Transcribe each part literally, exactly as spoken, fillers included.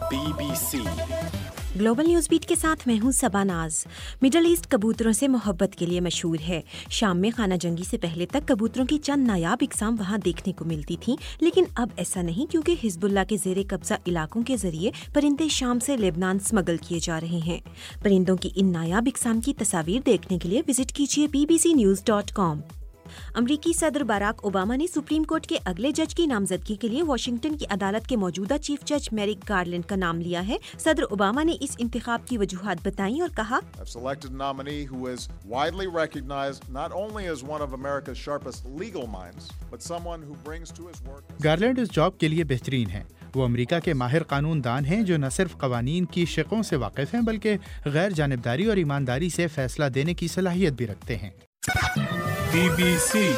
Be B C global news beat کے ساتھ میں ہوں صبا ناز۔ مڈل ایسٹ کبوتروں سے محبت کے لیے مشہور ہے۔ شام میں خانہ جنگی سے پہلے تک کبوتروں کی چند نایاب اقسام وہاں دیکھنے کو ملتی تھیں، لیکن اب ایسا نہیں، کیونکہ حزب اللہ کے زیر قبضہ علاقوں کے ذریعے پرندے شام سے لبنان سمگل کیے جا رہے ہیں۔ پرندوں کی ان نایاب اقسام کی تصاویر دیکھنے کے لیے وزٹ کیجیے B B C news dot com. امریکی صدر باراک اوباما نے سپریم کورٹ کے اگلے جج کی نامزدگی کے لیے واشنگٹن کی عدالت کے موجودہ چیف جج میرک گارلینڈ کا نام لیا ہے۔ صدر اوباما نے اس انتخاب کی وجوہات بتائیں اور کہا، گارلینڈ اس جاب کے لیے بہترین ہے۔ وہ امریکہ کے ماہر قانون دان ہیں جو نہ صرف قوانین کی شقوں سے واقف ہیں بلکہ غیر جانبداری اور ایمانداری سے فیصلہ دینے کی صلاحیت بھی رکھتے ہیں۔ بی بی سی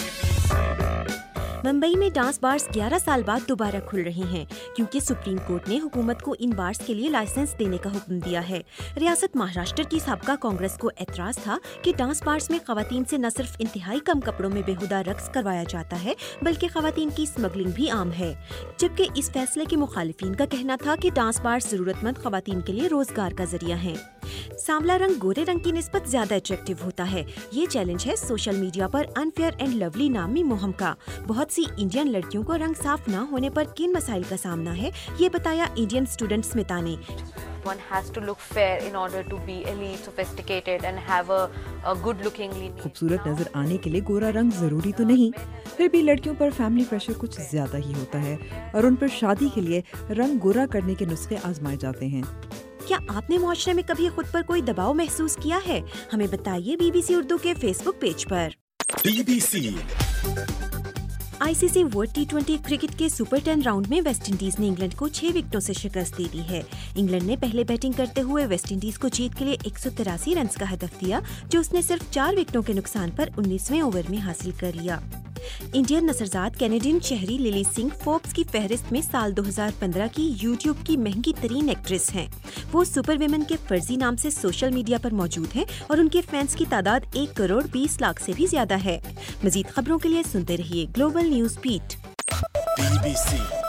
ممبئی میں ڈانس بارز گیارہ سال بعد دوبارہ کھل رہے ہیں، کیونکہ سپریم کورٹ نے حکومت کو ان بارز کے لیے لائسنس دینے کا حکم دیا ہے۔ ریاست مہاراشٹر کی سابقہ کانگریس کو اعتراض تھا کہ ڈانس بارز میں خواتین سے نہ صرف انتہائی کم کپڑوں میں بےہودہ رقص کروایا جاتا ہے بلکہ خواتین کی اسمگلنگ بھی عام ہے، جبکہ اس فیصلے کے مخالفین کا کہنا تھا کہ ڈانس بارز ضرورت مند خواتین کے لیے روزگار کا ذریعہ ہیں۔ سانولا رنگ گورے رنگ کی نسبت زیادہ اٹریکٹیو ہوتا ہے، یہ چیلنج ہے سوشل میڈیا پر انفیئر اینڈ لولی نامی مہم کا۔ بہت سی انڈین لڑکیوں کو رنگ صاف نہ ہونے پر کن مسائل کا سامنا ہے، یہ بتایا انڈین اسٹوڈنٹ اسمتا نے۔ One has to look fair in order to be elite, sophisticated and have a, a good looking lineage. خوبصورت نظر آنے کے لیے گورا رنگ ضروری تو نہیں، پھر بھی لڑکیوں پر فیملی پریشر کچھ زیادہ ہی ہوتا ہے اور ان پر شادی کے لیے رنگ گورا کرنے کے نسخے آزمائے جاتے ہیں۔ کیا آپ نے معاشرے میں کبھی خود پر کوئی دباؤ محسوس کیا ہے؟ ہمیں بتائیے بی بی سی اردو کے فیس بک پیج پر۔ B B C I C C world T twenty cricket کے سپر ٹین راؤنڈ میں ویسٹ انڈیز نے انگلینڈ کو چھ وکٹوں سے شکست دے دی ہے۔ انگلینڈ نے پہلے بیٹنگ کرتے ہوئے ویسٹ انڈیز کو جیت کے لیے ایک سو تراسی رنز کا ہدف دیا، جو اس نے صرف چار وکٹوں کے نقصان پر انیسویں اوور میں حاصل کر لیا۔ انڈین نثرزاد کینیڈین شہری للی سنگھ فوربس کی فہرست میں سال دو ہزار پندرہ کی یوٹیوب کی مہنگی ترین ایکٹریس ہیں۔ وہ سپر ویمن کے فرضی نام سے سوشل میڈیا پر موجود ہیں اور ان کے فینس کی تعداد ایک کروڑ بیس لاکھ سے بھی زیادہ ہے۔ مزید خبروں کے لیے سنتے رہیے global news beat. B B سی